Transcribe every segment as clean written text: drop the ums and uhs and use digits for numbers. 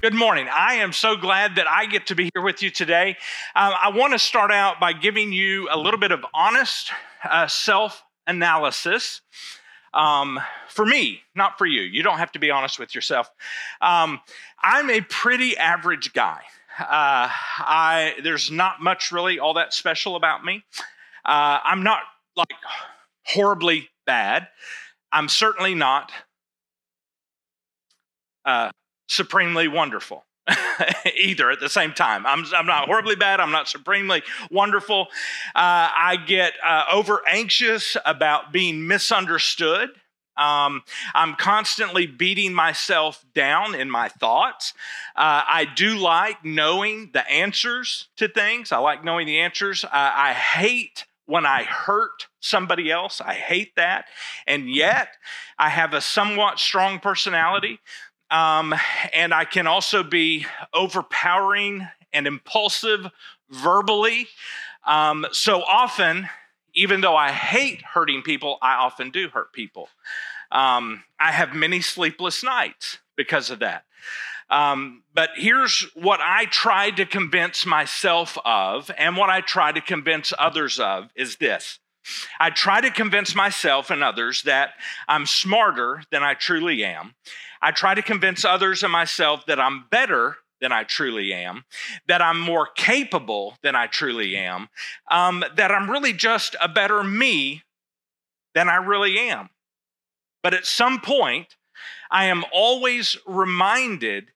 Good morning. I am so glad that I get to be here with you today. I want to start out by giving you a little bit of honest self-analysis for me, not for you. You don't have to be honest with yourself. I'm a pretty average guy. There's not much really all that special about me. I'm not like horribly bad. I'm certainly not supremely wonderful either at the same time. I'm not horribly bad. I'm not supremely wonderful. I get over anxious about being misunderstood. I'm constantly beating myself down in my thoughts. I do like knowing the answers to things. I like knowing the answers. I hate when I hurt somebody else. I hate that. And yet I have a somewhat strong personality. And I can also be overpowering and impulsive verbally. So often, even though I hate hurting people, I often do hurt people. I have many sleepless nights because of that. But here's what I try to convince myself of, and what I try to convince others of is this. I try to convince myself and others that I'm smarter than I truly am. I try to convince others and myself that I'm better than I truly am, that I'm more capable than I truly am, that I'm really just a better me than I really am. But at some point, I am always reminded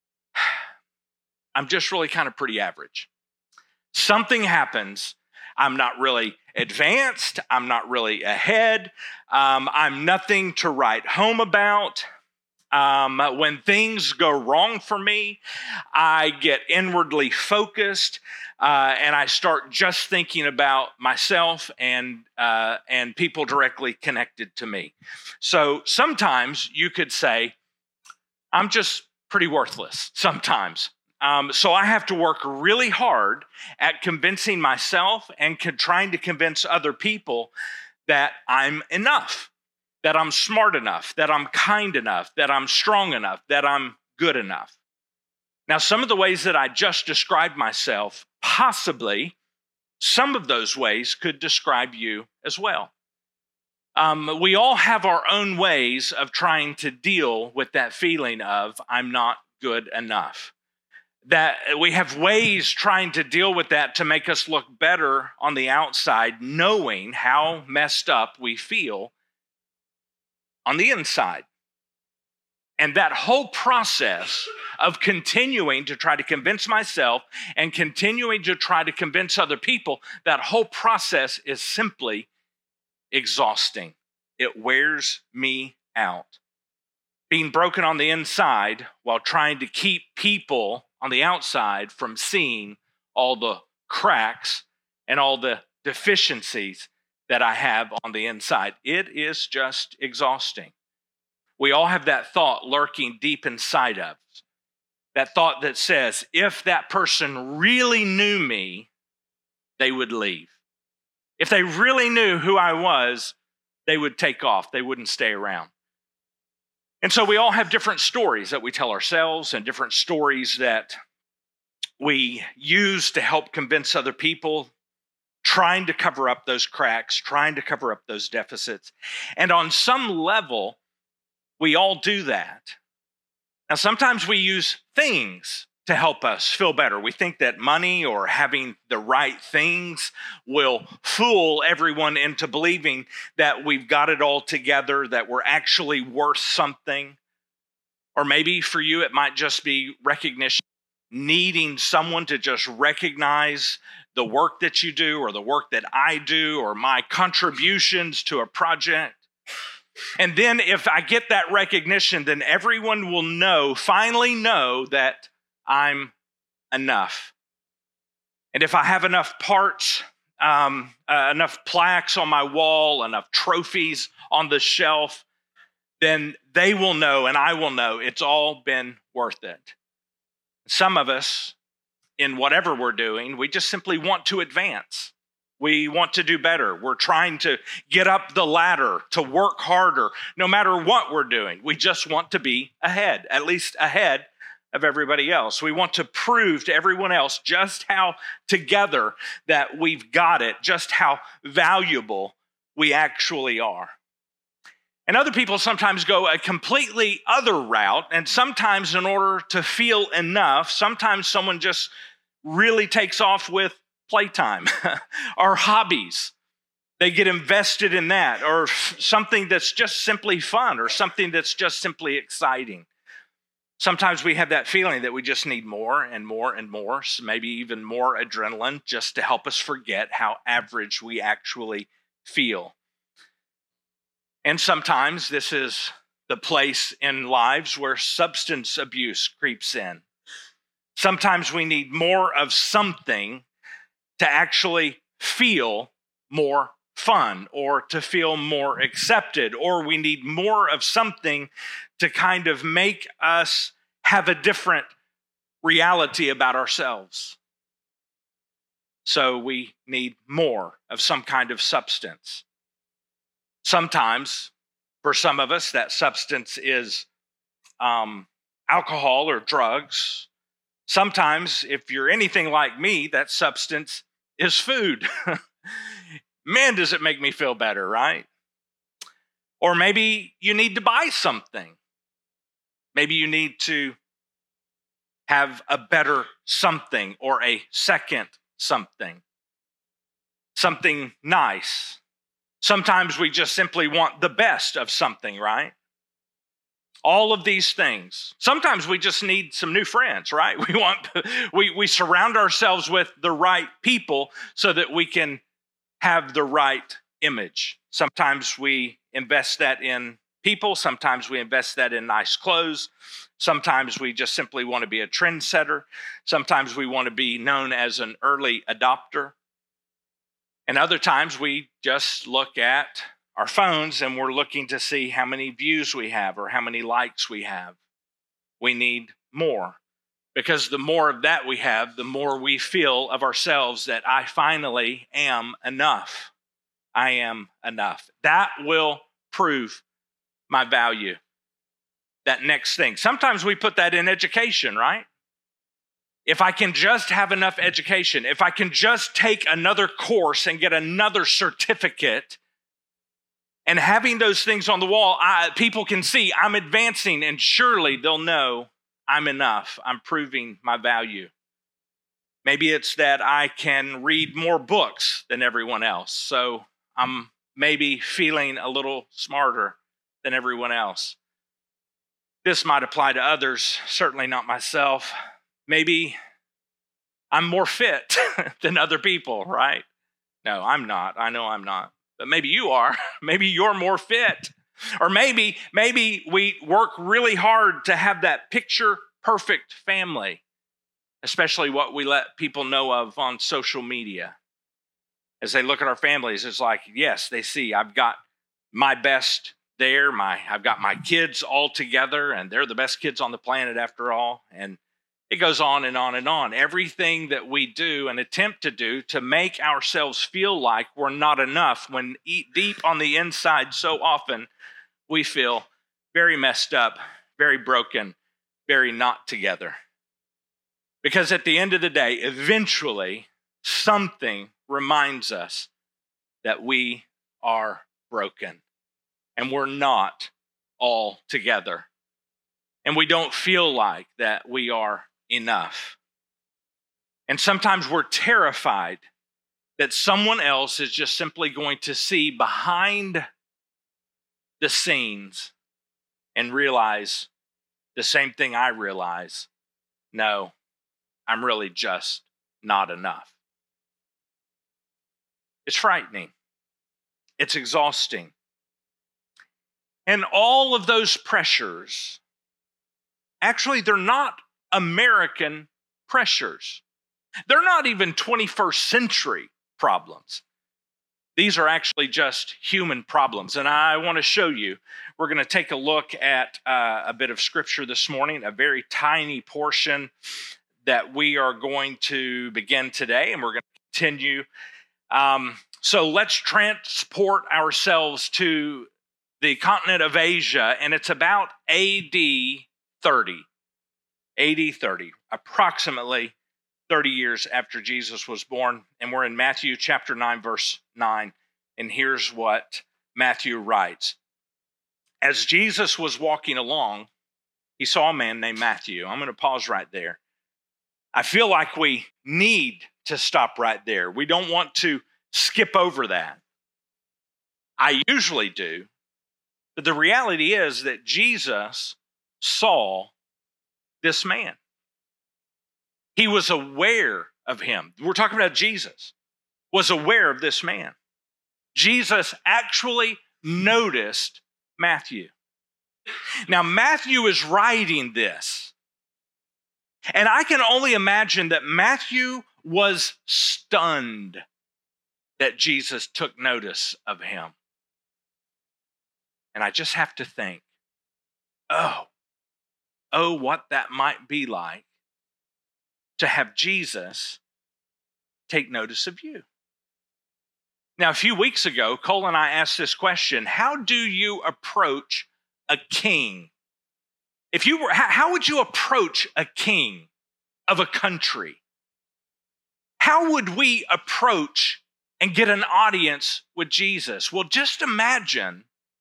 I'm just really kind of pretty average. Something happens. I'm not really advanced. I'm not really ahead. I'm nothing to write home about. When things go wrong for me, I get inwardly focused, and I start just thinking about myself and people directly connected to me. So sometimes you could say, I'm just pretty worthless sometimes. So I have to work really hard at convincing myself and trying to convince other people that I'm enough, that I'm smart enough, that I'm kind enough, that I'm strong enough, that I'm good enough. Now, some of the ways that I just described myself, possibly some of those ways could describe you as well. We all have our own ways of trying to deal with that feeling of I'm not good enough. That we have ways trying to deal with that to make us look better on the outside, knowing how messed up we feel on the inside. And that whole process of continuing to try to convince myself and continuing to try to convince other people, that whole process is simply exhausting. It wears me out. Being broken on the inside while trying to keep people on the outside from seeing all the cracks and all the deficiencies that I have on the inside. It is just exhausting. We all have that thought lurking deep inside of us. That thought that says, if that person really knew me, they would leave. If they really knew who I was, they would take off. They wouldn't stay around. And so we all have different stories that we tell ourselves and different stories that we use to help convince other people, trying to cover up those cracks, trying to cover up those deficits. And on some level, we all do that. Now, sometimes we use things to help us feel better. We think that money or having the right things will fool everyone into believing that we've got it all together, that we're actually worth something. Or maybe for you, it might just be recognition, needing someone to just recognize the work that you do or the work that I do or my contributions to a project. And then if I get that recognition, then everyone will finally know that I'm enough. And if I have enough parts, enough plaques on my wall, enough trophies on the shelf, then they will know and I will know it's all been worth it. Some of us, in whatever we're doing, we just simply want to advance. We want to do better. We're trying to get up the ladder, to work harder, no matter what we're doing. We just want to be ahead, at least ahead of everybody else. We want to prove to everyone else just how together that we've got it, just how valuable we actually are. And other people sometimes go a completely other route, and sometimes in order to feel enough, sometimes someone just really takes off with playtime or hobbies. They get invested in that, or something that's just simply fun, or something that's just simply exciting. Sometimes we have that feeling that we just need more and more and more, so maybe even more adrenaline, just to help us forget how average we actually feel. And sometimes this is the place in lives where substance abuse creeps in. Sometimes we need more of something to actually feel more fun, or to feel more accepted, or we need more of something to kind of make us have a different reality about ourselves. So we need more of some kind of substance. Sometimes, for some of us, that substance is alcohol or drugs. Sometimes, if you're anything like me, that substance is food. Man, does it make me feel better, right? Or maybe you need to buy something. Maybe you need to have a better something, or a second something. Something nice. Sometimes we just simply want the best of something, right? All of these things. Sometimes we just need some new friends, right? We surround ourselves with the right people so that we can have the right image. Sometimes we invest that in people. Sometimes we invest that in nice clothes. Sometimes we just simply want to be a trendsetter. Sometimes we want to be known as an early adopter. And other times we just look at our phones and we're looking to see how many views we have or how many likes we have. We need more, because the more of that we have, the more we feel of ourselves that I finally am enough. I am enough. That will prove my value. That next thing. Sometimes we put that in education, right? If I can just have enough education, if I can just take another course and get another certificate, and having those things on the wall, people can see I'm advancing, and surely they'll know I'm enough. I'm proving my value. Maybe it's that I can read more books than everyone else, so I'm maybe feeling a little smarter than everyone else. This might apply to others, certainly not myself. Maybe I'm more fit than other people, right? No, I'm not. I know I'm not. But maybe you are. Maybe you're more fit. Or maybe we work really hard to have that picture perfect family, especially what we let people know of on social media. As they look at our families, it's like, yes, they see I've got my best there. I've got my kids all together, and they're the best kids on the planet after all. And it goes on and on and on. Everything that we do and attempt to do to make ourselves feel like we're not enough, when deep on the inside so often we feel very messed up, very broken, very not together. Because at the end of the day, eventually something reminds us that we are broken and we're not all together. And we don't feel like that we are enough. And sometimes we're terrified that someone else is just simply going to see behind the scenes and realize the same thing I realize. No, I'm really just not enough. It's frightening. It's exhausting. And all of those pressures, actually, they're not American pressures. They're not even 21st century problems. These are actually just human problems. And I want to show you, we're going to take a look at a bit of scripture this morning, a very tiny portion that we are going to begin today, and we're going to continue. So let's transport ourselves to the continent of Asia, and it's about AD 30. AD 30, approximately 30 years after Jesus was born. And we're in Matthew chapter 9, verse 9. And here's what Matthew writes. As Jesus was walking along, he saw a man named Matthew. I'm going to pause right there. I feel like we need to stop right there. We don't want to skip over that. I usually do. But the reality is that Jesus saw this man. He was aware of him. We're talking about Jesus, was aware of this man. Jesus actually noticed Matthew. Now, Matthew is writing this. And I can only imagine that Matthew was stunned that Jesus took notice of him. And I just have to think, oh, what that might be like to have Jesus take notice of you. Now, a few weeks ago, Cole and I asked this question: how do you approach a king? How would you approach a king of a country? How would we approach and get an audience with Jesus? Well, just imagine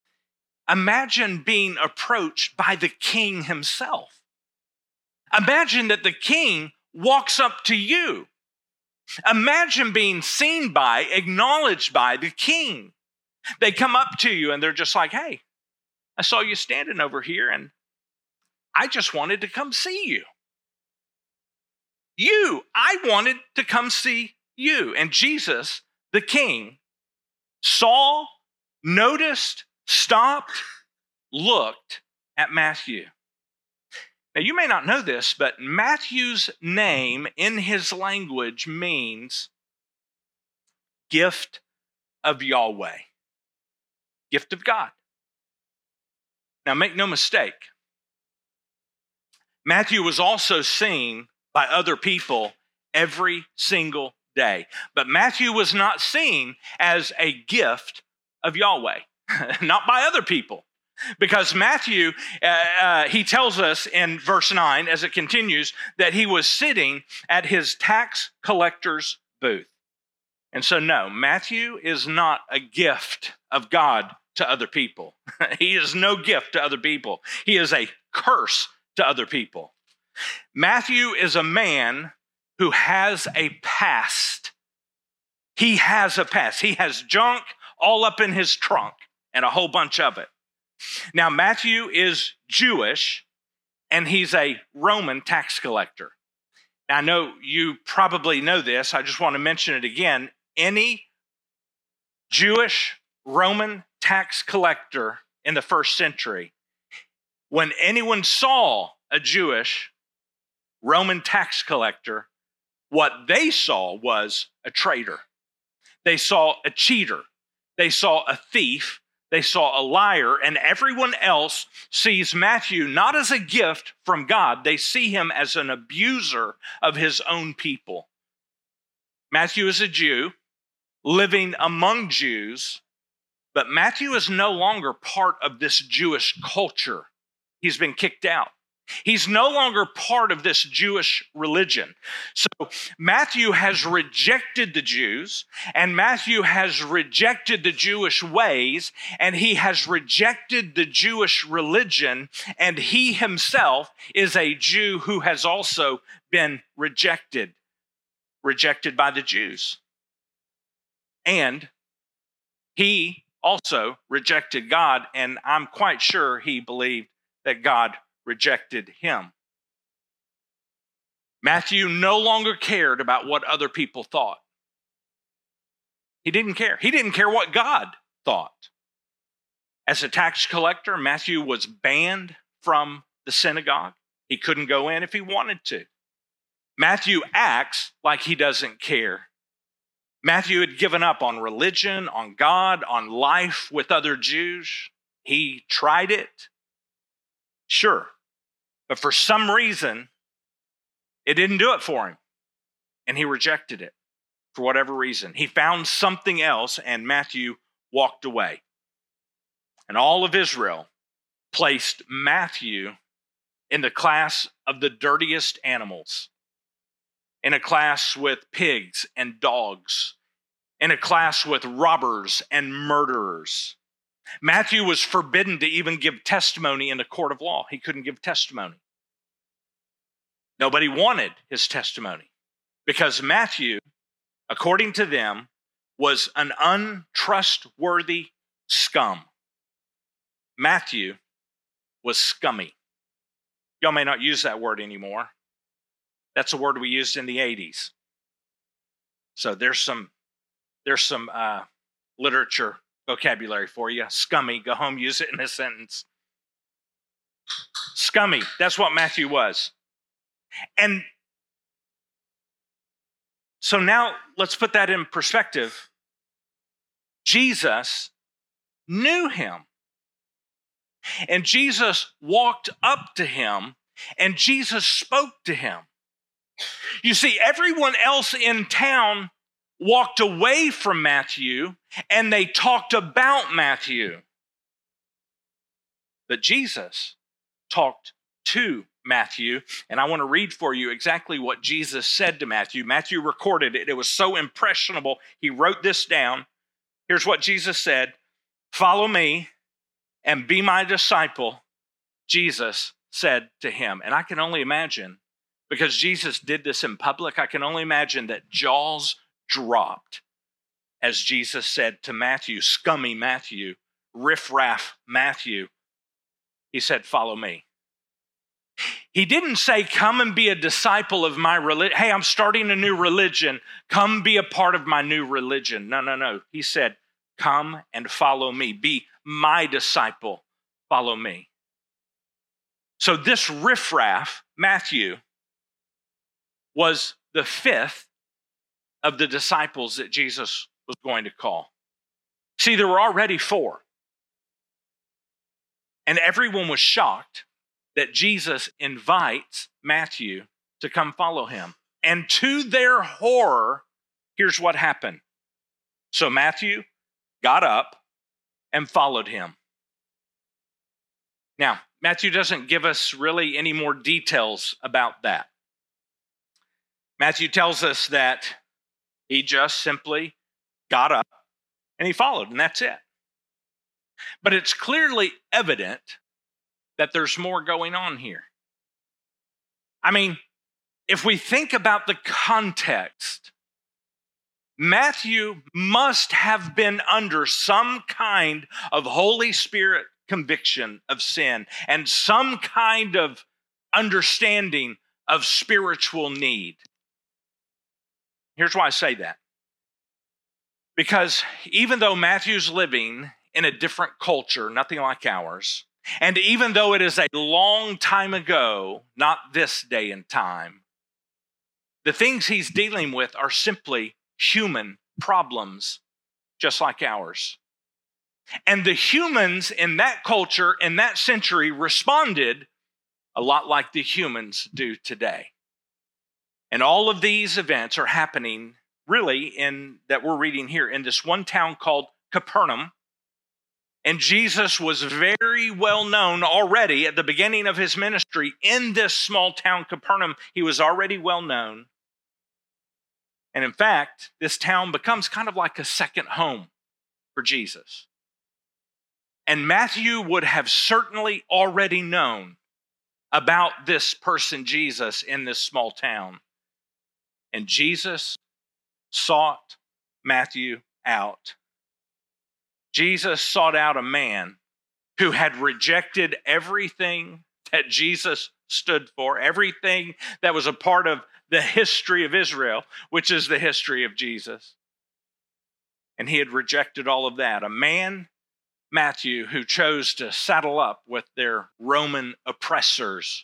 being approached by the king himself. Imagine that the king walks up to you. Imagine being seen by, acknowledged by the king. They come up to you and they're just like, hey, I saw you standing over here and I just wanted to come see you. I wanted to come see you. And Jesus, the king, saw, noticed, stopped, looked at Matthew. Now, you may not know this, but Matthew's name in his language means gift of Yahweh, gift of God. Now, make no mistake, Matthew was also seen by other people every single day. But Matthew was not seen as a gift of Yahweh, not by other people. Because Matthew, he tells us in verse 9, as it continues, that he was sitting at his tax collector's booth. And so, no, Matthew is not a gift of God to other people. He is no gift to other people. He is a curse to other people. Matthew is a man who has a past. He has a past. He has junk all up in his trunk and a whole bunch of it. Now, Matthew is Jewish, and he's a Roman tax collector. Now, I know you probably know this. I just want to mention it again. Any Jewish Roman tax collector in the first century, when anyone saw a Jewish Roman tax collector, what they saw was a traitor. They saw a cheater. They saw a thief. They saw a liar, and everyone else sees Matthew not as a gift from God. They see him as an abuser of his own people. Matthew is a Jew living among Jews, but Matthew is no longer part of this Jewish culture. He's been kicked out. He's no longer part of this Jewish religion. So Matthew has rejected the Jews, and Matthew has rejected the Jewish ways, and he has rejected the Jewish religion, and he himself is a Jew who has also been rejected by the Jews. And he also rejected God, and I'm quite sure he believed that God rejected him. Matthew no longer cared about what other people thought. He didn't care. He didn't care what God thought. As a tax collector, Matthew was banned from the synagogue. He couldn't go in if he wanted to. Matthew acts like he doesn't care. Matthew had given up on religion, on God, on life with other Jews. He tried it. Sure. But for some reason, it didn't do it for him. And he rejected it for whatever reason. He found something else, and Matthew walked away. And all of Israel placed Matthew in the class of the dirtiest animals, in a class with pigs and dogs, in a class with robbers and murderers. Matthew was forbidden to even give testimony in a court of law. He couldn't give testimony. Nobody wanted his testimony because Matthew, according to them, was an untrustworthy scum. Matthew was scummy. Y'all may not use that word anymore. That's a word we used in the 80s. So there's some literature vocabulary for you. Scummy, go home, use it in a sentence. Scummy, that's what Matthew was. And so now let's put that in perspective. Jesus knew him. And Jesus walked up to him and Jesus spoke to him. You see, everyone else in town walked away from Matthew and they talked about Matthew. But Jesus talked to Matthew, and I want to read for you exactly what Jesus said to Matthew. Matthew recorded it. It was so impressionable. He wrote this down. Here's what Jesus said: "Follow me and be my disciple," Jesus said to him. And I can only imagine, because Jesus did this in public, I can only imagine that jaws dropped as Jesus said to Matthew, scummy Matthew, riffraff Matthew. He said, "Follow me." He didn't say, "Come and be a disciple of my religion. Hey, I'm starting a new religion. Come be a part of my new religion." No. He said, "Come and follow me. Be my disciple. Follow me." So this riffraff, Matthew, was the fifth of the disciples that Jesus was going to call. See, there were already four. And everyone was shocked that Jesus invites Matthew to come follow him. And to their horror, here's what happened. So Matthew got up and followed him. Now, Matthew doesn't give us really any more details about that. Matthew tells us that he just simply got up and he followed, and that's it. But it's clearly evident that there's more going on here. I mean, if we think about the context, Matthew must have been under some kind of Holy Spirit conviction of sin and some kind of understanding of spiritual need. Here's why I say that. Because even though Matthew's living in a different culture, nothing like ours, and even though it is a long time ago, not this day and time, the things he's dealing with are simply human problems, just like ours. And the humans in that culture, in that century, responded a lot like the humans do today. And all of these events are happening really that we're reading here in this one town called Capernaum. And Jesus was very well known already at the beginning of his ministry in this small town, Capernaum. He was already well known. And in fact, this town becomes kind of like a second home for Jesus. And Matthew would have certainly already known about this person, Jesus, in this small town. And Jesus sought Matthew out. Jesus sought out a man who had rejected everything that Jesus stood for, everything that was a part of the history of Israel, which is the history of Jesus. And he had rejected all of that. A man, Matthew, who chose to saddle up with their Roman oppressors.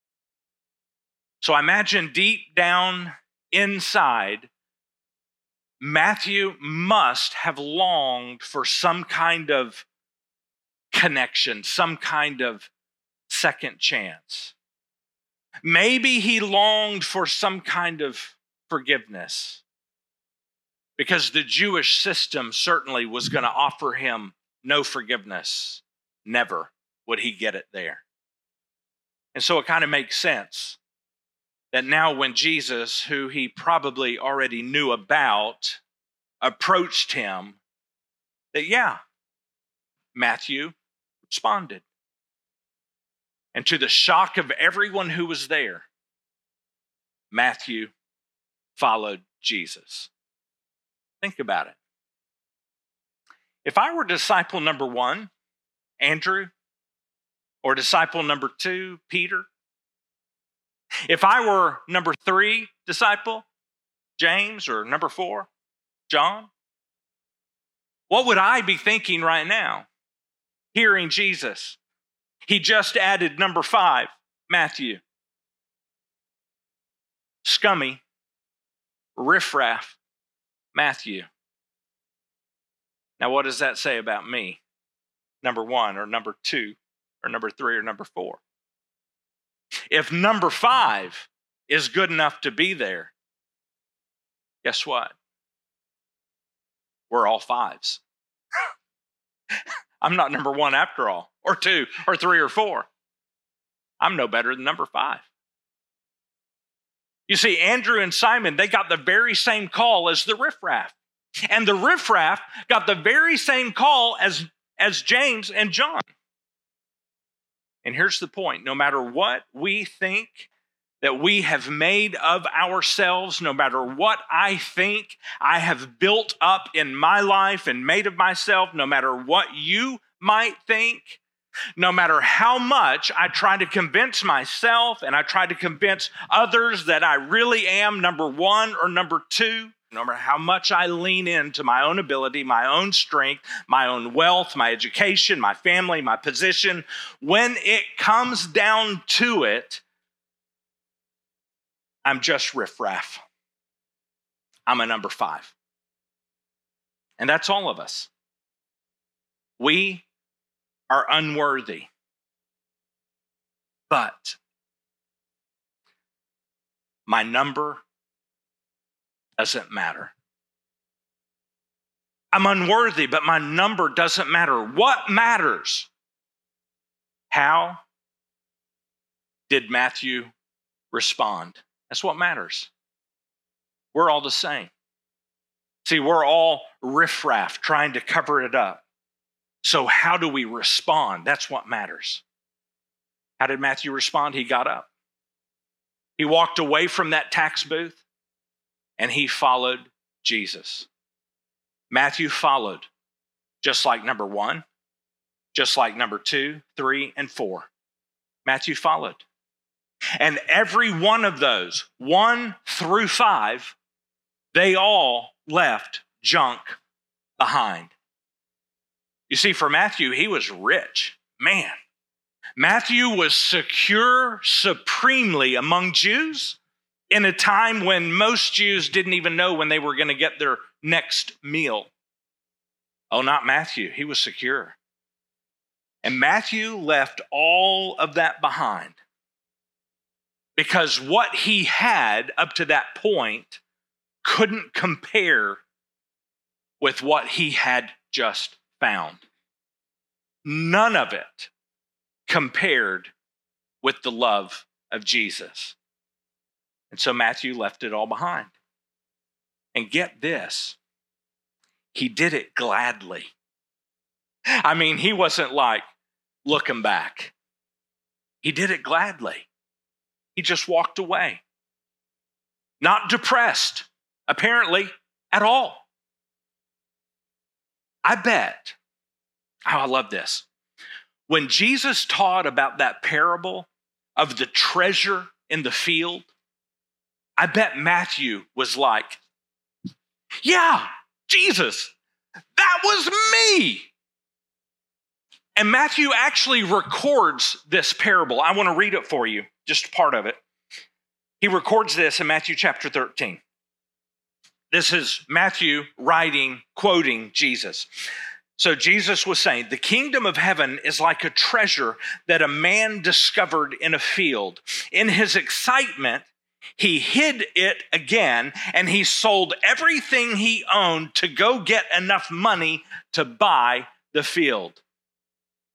So I imagine deep down inside, Matthew must have longed for some kind of connection, some kind of second chance. Maybe he longed for some kind of forgiveness, because the Jewish system certainly was going to offer him no forgiveness. Never would he get it there. And so it kind of makes sense that now when Jesus, who he probably already knew about, approached him, that Matthew responded. And to the shock of everyone who was there, Matthew followed Jesus. Think about it. If I were disciple number 1, Andrew, or disciple number 2, Peter, if I were number 3 disciple, James, or number 4, John, what would I be thinking right now? Hearing Jesus. He just added number 5, Matthew. Scummy, riffraff, Matthew. Now, what does that say about me? Number 1 or number 2 or number 3 or number 4? If number 5 is good enough to be there, guess what? We're all 5s. I'm not number 1 after all, or 2 or 3 or 4. I'm no better than number 5. You see, Andrew and Simon, they got the very same call as the riffraff. And the riffraff got the very same call as James and John. And here's the point. No matter what we think that we have made of ourselves, no matter what I think I have built up in my life and made of myself, no matter what you might think, no matter how much I try to convince myself and I try to convince others that I really am number 1 or number 2, no matter how much I lean into my own ability, my own strength, my own wealth, my education, my family, my position, when it comes down to it, I'm just riffraff. I'm a number 5. And that's all of us. We are unworthy. But my number doesn't matter. I'm unworthy, but my number doesn't matter. What matters? How did Matthew respond? That's what matters. We're all the same. See, we're all riffraff trying to cover it up. So how do we respond? That's what matters. How did Matthew respond? He got up. He walked away from that tax booth and he followed Jesus. Matthew followed, just like number 1, just like number 2, 3, and 4. Matthew followed. And every one of those, 1 through 5, they all left junk behind. You see, for Matthew, he was rich. Man, Matthew was secure supremely among Jews in a time when most Jews didn't even know when they were going to get their next meal. Oh, not Matthew. He was secure. And Matthew left all of that behind because what he had up to that point couldn't compare with what he had just found. None of it compared with the love of Jesus. And so Matthew left it all behind. And get this, he did it gladly. I mean, he wasn't like looking back. He did it gladly. He just walked away. Not depressed, apparently, at all. I bet, I love this. When Jesus taught about that parable of the treasure in the field, I bet Matthew was like, yeah, Jesus, that was me. And Matthew actually records this parable. I want to read it for you, just part of it. He records this in Matthew chapter 13. This is Matthew writing, quoting Jesus. So Jesus was saying, the kingdom of heaven is like a treasure that a man discovered in a field. In his excitement, he hid it again, and he sold everything he owned to go get enough money to buy the field.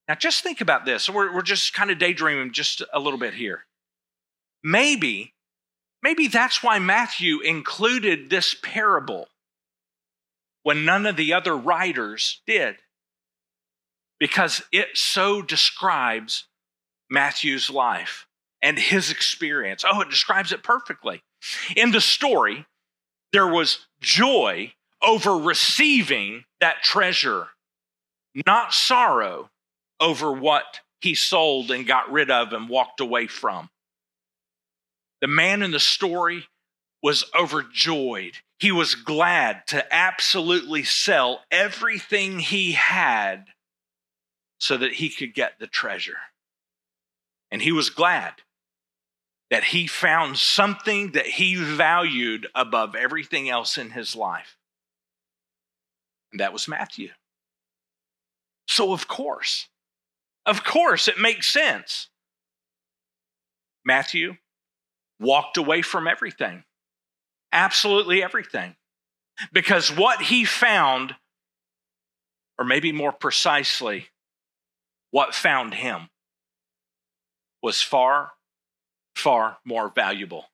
Now just think about this. We're just kind of daydreaming just a little bit here. Maybe that's why Matthew included this parable when none of the other writers did, because it so describes Matthew's life and his experience. Oh, it describes it perfectly. In the story, there was joy over receiving that treasure, not sorrow over what he sold and got rid of and walked away from. The man in the story was overjoyed. He was glad to absolutely sell everything he had so that he could get the treasure. And he was glad that he found something that he valued above everything else in his life. And that was Matthew. So of course, it makes sense. Matthew walked away from everything, absolutely everything, because what he found, or maybe more precisely, what found him, was far, far more valuable.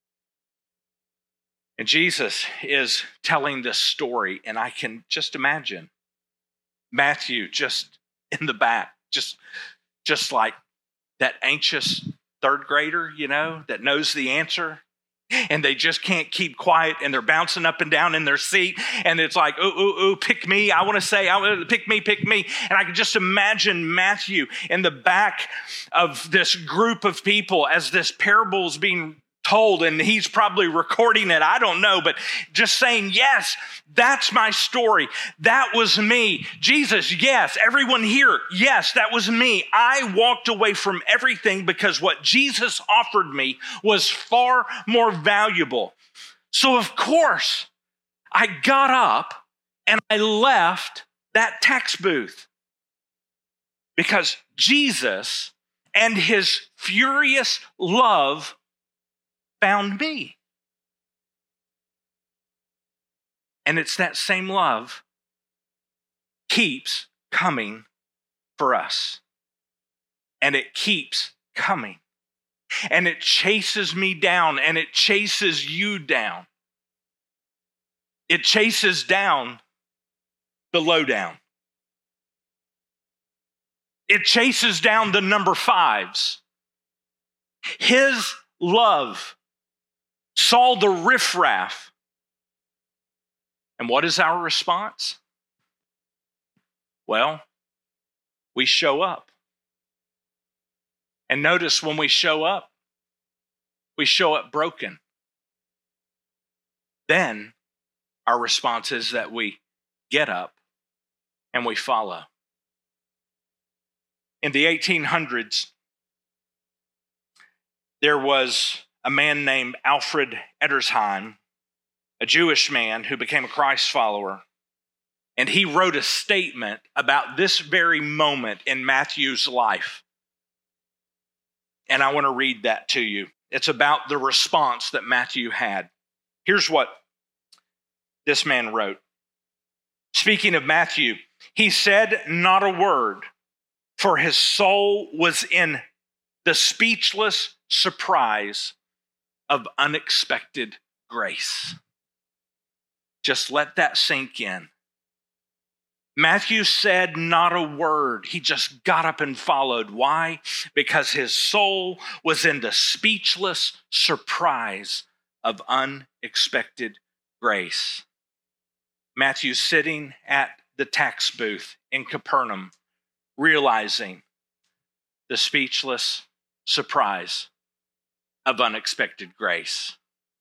And Jesus is telling this story, and I can just imagine Matthew just in the back, just like that anxious third grader, that knows the answer, and they just can't keep quiet, and they're bouncing up and down in their seat, and it's like, ooh, pick me. I want to say, pick me. And I can just imagine Matthew in the back of this group of people as this parable is being told, and he's probably recording it. I don't know, but just saying, yes, that's my story. That was me. Jesus, yes. Everyone here, yes, that was me. I walked away from everything because what Jesus offered me was far more valuable. So of course, I got up and I left that tax booth because Jesus and his furious love found me. And it's that same love keeps coming for us. And it keeps coming. And it chases me down, and it chases you down. It chases down the lowdown. It chases down the number fives. His love saw the riffraff. And what is our response? Well, we show up. And notice when we show up broken. Then our response is that we get up and we follow. In the 1800s, there was a man named Alfred Edersheim, a Jewish man who became a Christ follower. And he wrote a statement about this very moment in Matthew's life. And I want to read that to you. It's about the response that Matthew had. Here's what this man wrote. Speaking of Matthew, he said not a word, for his soul was in the speechless surprise of unexpected grace. Just let that sink in. Matthew said not a word. He just got up and followed. Why? Because his soul was in the speechless surprise of unexpected grace. Matthew's sitting at the tax booth in Capernaum, realizing the speechless surprise of unexpected grace.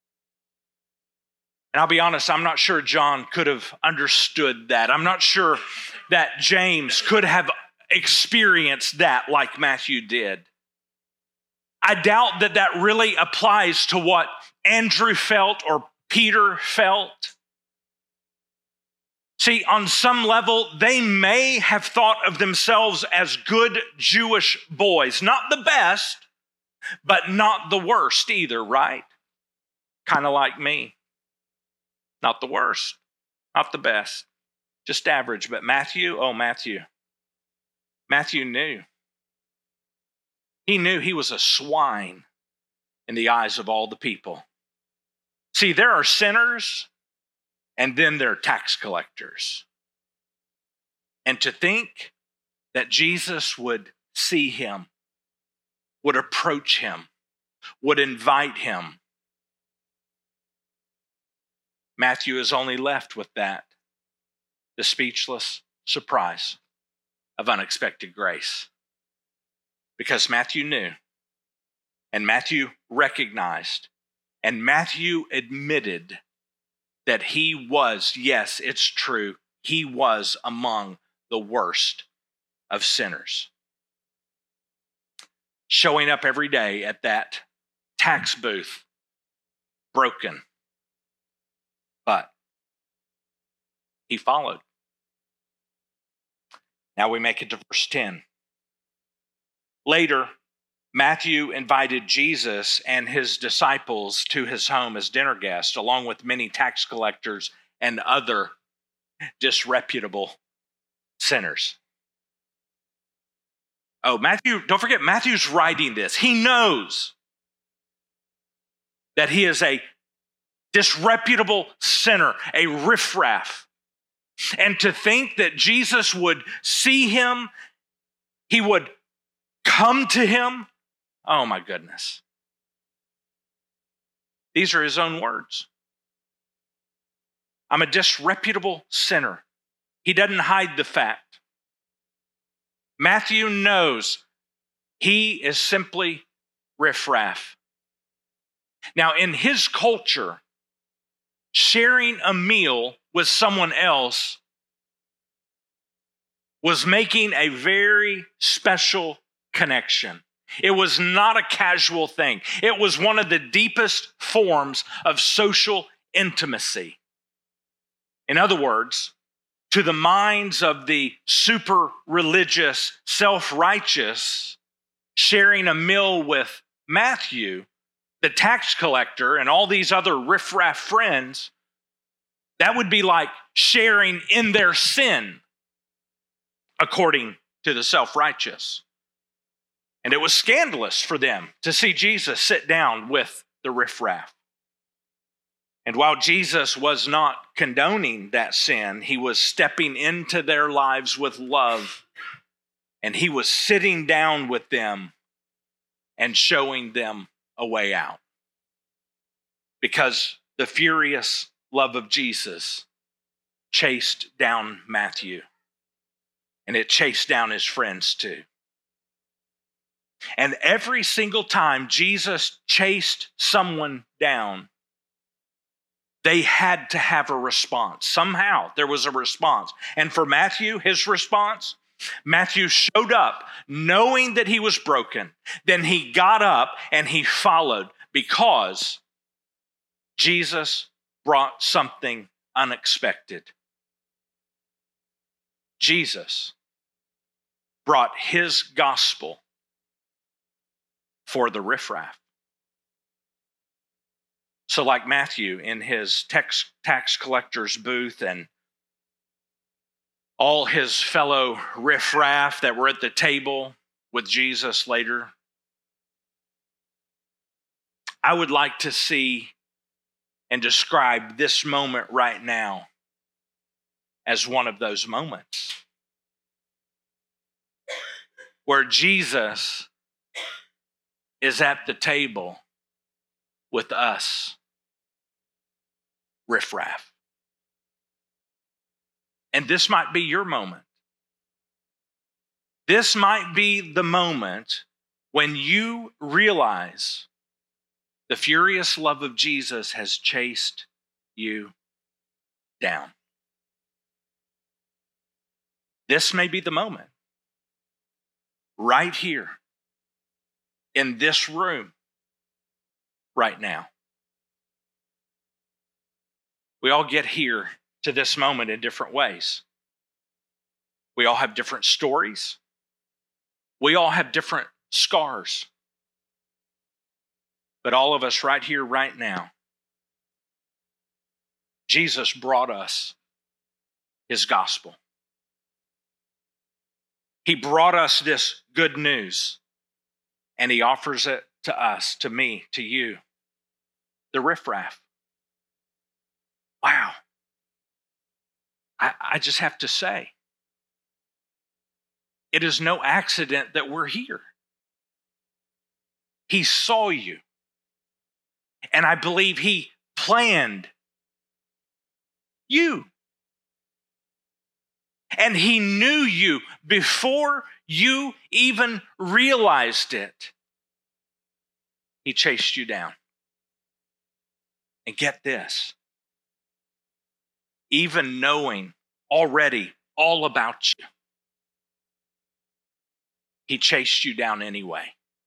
And I'll be honest, I'm not sure John could have understood that. I'm not sure that James could have experienced that like Matthew did. I doubt that that really applies to what Andrew felt or Peter felt. See, on some level, they may have thought of themselves as good Jewish boys. Not the best, but not the worst either, right? Kind of like me. Not the worst, not the best, just average. But Matthew, Matthew knew. He knew he was a swine in the eyes of all the people. See, there are sinners, and then there are tax collectors. And to think that Jesus would see him, would approach him, would invite him. Matthew is only left with that, the speechless surprise of unexpected grace. Because Matthew knew, and Matthew recognized, and Matthew admitted that he was, yes, it's true, he was among the worst of sinners. Showing up every day at that tax booth, broken. But he followed. Now we make it to verse 10. Later, Matthew invited Jesus and his disciples to his home as dinner guests, along with many tax collectors and other disreputable sinners. Oh, Matthew, don't forget, Matthew's writing this. He knows that he is a disreputable sinner, a riffraff. And to think that Jesus would see him, he would come to him, oh my goodness. These are his own words. I'm a disreputable sinner. He doesn't hide the fact. Matthew knows he is simply riffraff. Now, in his culture, sharing a meal with someone else was making a very special connection. It was not a casual thing. It was one of the deepest forms of social intimacy. In other words, to the minds of the super religious, self-righteous, sharing a meal with Matthew, the tax collector, and all these other riffraff friends, that would be like sharing in their sin, according to the self-righteous. And it was scandalous for them to see Jesus sit down with the riffraff. And while Jesus was not condoning that sin, he was stepping into their lives with love, and he was sitting down with them and showing them a way out. Because the furious love of Jesus chased down Matthew, and it chased down his friends too. And every single time Jesus chased someone down, they had to have a response. Somehow there was a response. And for Matthew, his response, Matthew showed up knowing that he was broken. Then he got up and he followed because Jesus brought something unexpected. Jesus brought his gospel for the riffraff. So like Matthew in his tax collector's booth and all his fellow riffraff that were at the table with Jesus later, I would like to see and describe this moment right now as one of those moments where Jesus is at the table with us, riffraff. And this might be your moment. This might be the moment when you realize the furious love of Jesus has chased you down. This may be the moment. Right here, in this room, right now. We all get here to this moment in different ways. We all have different stories. We all have different scars. But all of us right here, right now, Jesus brought us his gospel. He brought us this good news, and he offers it to us, to me, to you, the riffraff. Wow. I just have to say, it is no accident that we're here. He saw you, and I believe he planned you. And he knew you before you even realized it. He chased you down. And get this, even knowing already all about you, he chased you down anyway.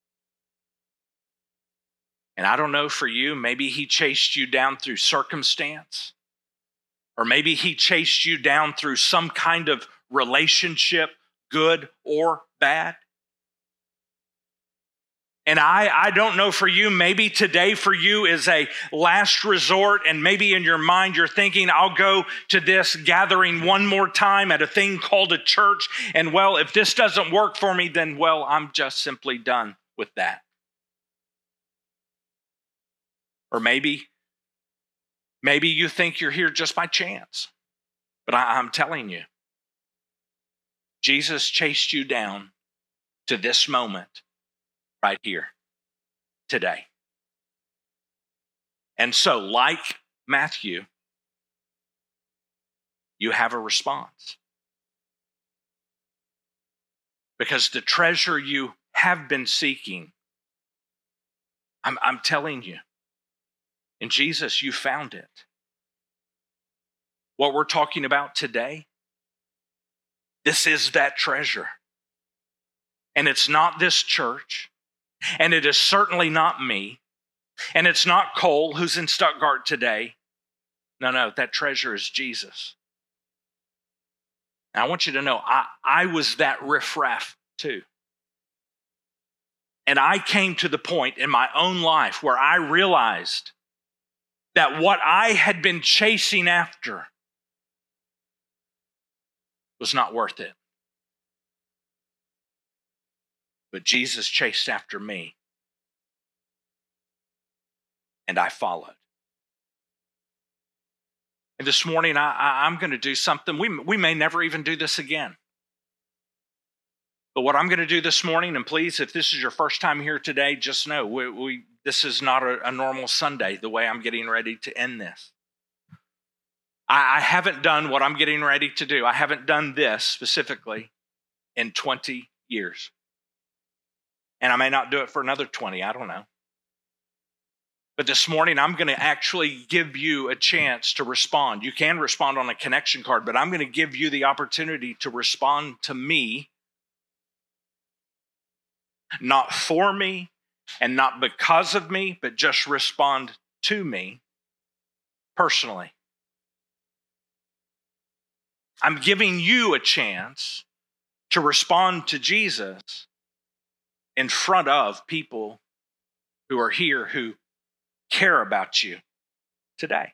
And I don't know for you, maybe he chased you down through circumstance, or maybe he chased you down through some kind of relationship, good or bad. And I don't know for you, maybe today for you is a last resort, and maybe in your mind you're thinking, I'll go to this gathering one more time at a thing called a church, and well, if this doesn't work for me, then well, I'm just simply done with that. Or maybe you think you're here just by chance, but I'm telling you, Jesus chased you down to this moment right here today. And so, like Matthew, you have a response. Because the treasure you have been seeking, I'm telling you, in Jesus, you found it. What we're talking about today, this is that treasure. And it's not this church. And it is certainly not me. And it's not Cole, who's in Stuttgart today. No, that treasure is Jesus. And I want you to know, I was that riffraff too. And I came to the point in my own life where I realized that what I had been chasing after was not worth it. But Jesus chased after me, and I followed. And this morning, I'm going to do something. We may never even do this again. But what I'm going to do this morning, and please, if this is your first time here today, just know this is not a normal Sunday, the way I'm getting ready to end this. I haven't done what I'm getting ready to do. I haven't done this specifically in 20 years. And I may not do it for another 20, I don't know. But this morning, I'm going to actually give you a chance to respond. You can respond on a connection card, but I'm going to give you the opportunity to respond to me, not for me and not because of me, but just respond to me personally. I'm giving you a chance to respond to Jesus in front of people who are here who care about you today.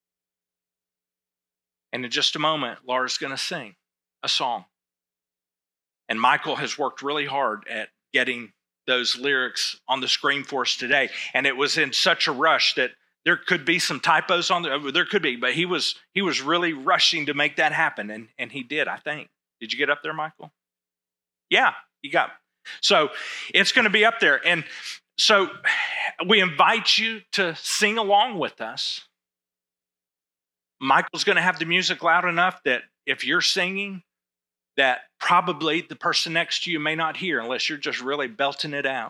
And in just a moment, Laura's going to sing a song. And Michael has worked really hard at getting those lyrics on the screen for us today. And it was in such a rush that there could be some typos on there could be, but he was really rushing to make that happen. And he did, I think. Did you get up there, Michael? Yeah, you got it. So it's going to be up there. And so we invite you to sing along with us. Michael's going to have the music loud enough that if you're singing, that probably the person next to you may not hear unless you're just really belting it out.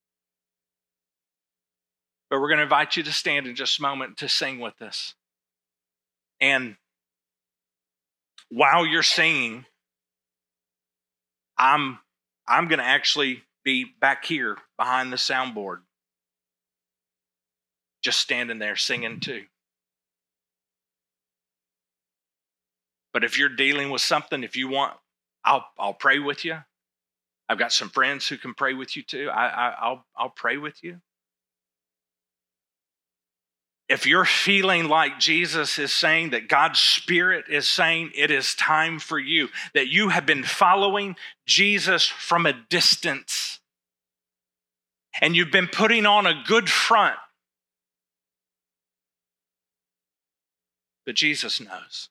But we're going to invite you to stand in just a moment to sing with us. And while you're singing, I'm going to actually be back here behind the soundboard, just standing there singing too. But if you're dealing with something, if you want, I'll pray with you. I've got some friends who can pray with you too. I'll pray with you. If you're feeling like Jesus is saying, that God's Spirit is saying it is time for you, that you have been following Jesus from a distance, and you've been putting on a good front, but Jesus knows.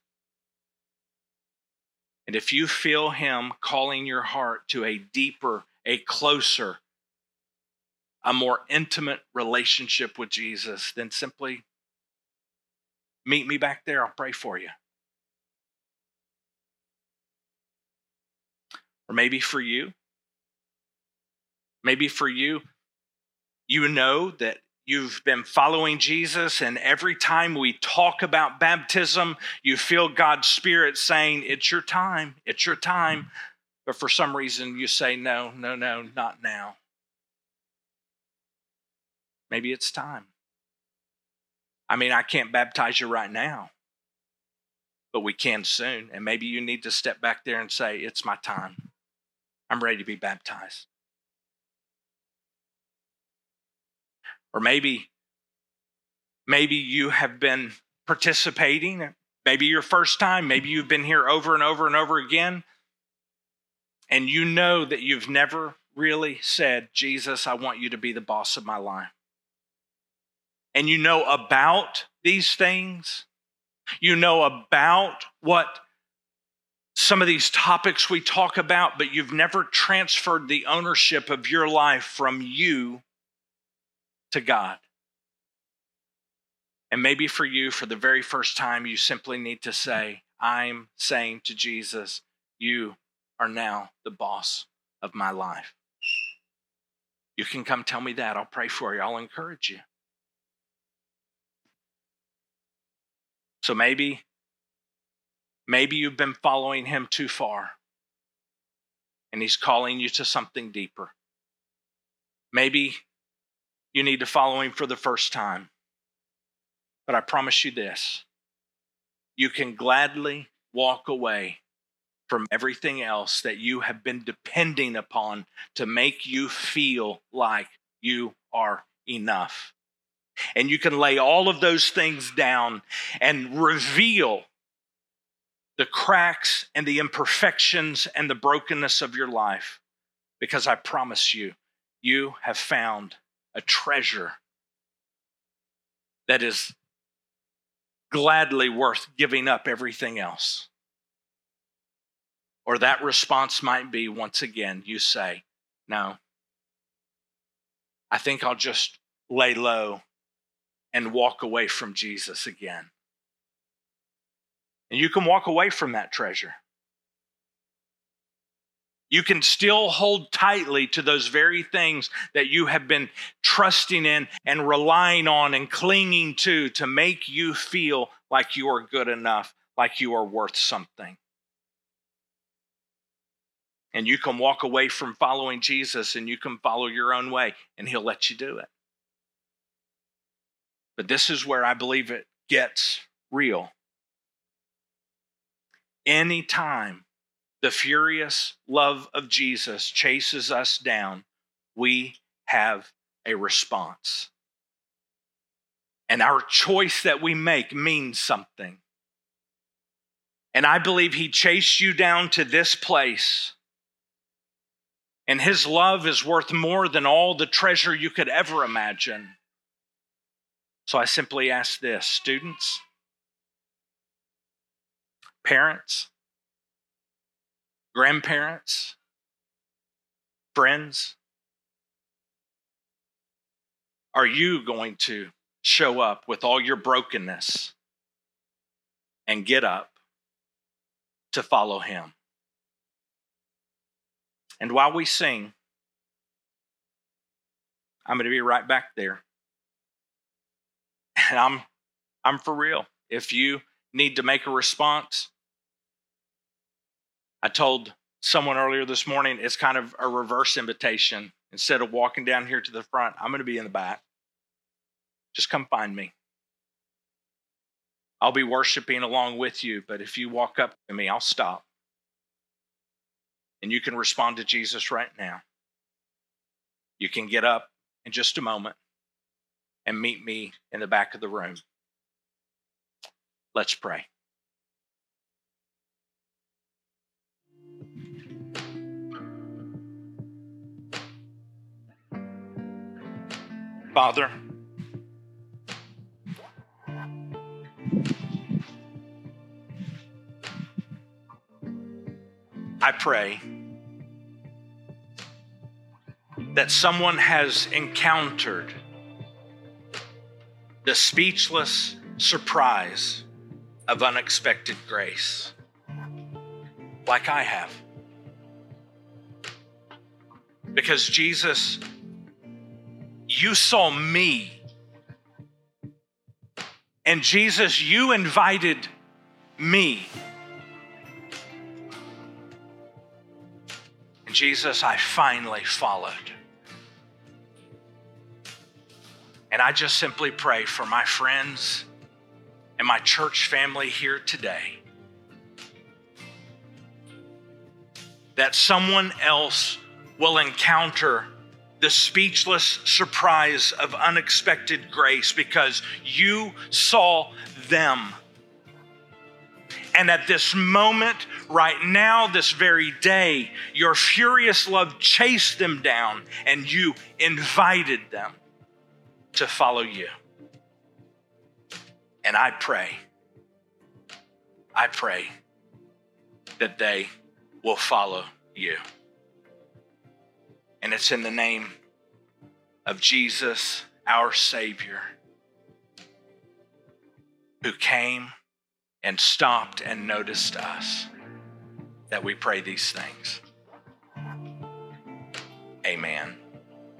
And if you feel him calling your heart to a deeper, a closer, a more intimate relationship with Jesus, then simply meet me back there. I'll pray for you. Or maybe for you, you know that you've been following Jesus, and every time we talk about baptism, you feel God's Spirit saying, it's your time, it's your time. But for some reason you say, no, not now. Maybe it's time. I mean, I can't baptize you right now, but we can soon. And maybe you need to step back there and say, it's my time. I'm ready to be baptized. Or maybe you have been participating. Maybe your first time. Maybe you've been here over and over and over again. And you know that you've never really said, Jesus, I want you to be the boss of my life. And you know about these things. You know about what some of these topics we talk about, but you've never transferred the ownership of your life from you to God. And maybe for you, for the very first time, you simply need to say, I'm saying to Jesus, you are now the boss of my life. You can come tell me that. I'll pray for you. I'll encourage you. So maybe you've been following him too far, and he's calling you to something deeper. Maybe you need to follow him for the first time. But I promise you this, you can gladly walk away from everything else that you have been depending upon to make you feel like you are enough. And you can lay all of those things down and reveal the cracks and the imperfections and the brokenness of your life. Because I promise you, you have found a treasure that is gladly worth giving up everything else. Or that response might be, once again, you say, no, I think I'll just lay low and walk away from Jesus again. And you can walk away from that treasure. You can still hold tightly to those very things that you have been trusting in and relying on and clinging to make you feel like you are good enough, like you are worth something. And you can walk away from following Jesus and you can follow your own way, and he'll let you do it. But this is where I believe it gets real. Anytime the furious love of Jesus chases us down, we have a response. And our choice that we make means something. And I believe he chased you down to this place. And his love is worth more than all the treasure you could ever imagine. So I simply ask this, students, parents, grandparents, friends, are you going to show up with all your brokenness and get up to follow him? And while we sing, I'm going to be right back there. And I'm for real. If you need to make a response, I told someone earlier this morning, it's kind of a reverse invitation. Instead of walking down here to the front, I'm going to be in the back. Just come find me. I'll be worshiping along with you, but if you walk up to me, I'll stop. And you can respond to Jesus right now. You can get up in just a moment. and meet me in the back of the room. Let's pray. Father, I pray that someone has encountered the speechless surprise of unexpected grace, like I have. Because Jesus, you saw me. And Jesus, you invited me. And Jesus, I finally followed. And I just simply pray for my friends and my church family here today, that someone else will encounter the speechless surprise of unexpected grace because you saw them. And at this moment, right now, this very day, your furious love chased them down and you invited them to follow you. And I pray that they will follow you. And it's in the name of Jesus, our Savior, who came and stopped and noticed us, that we pray these things. Amen.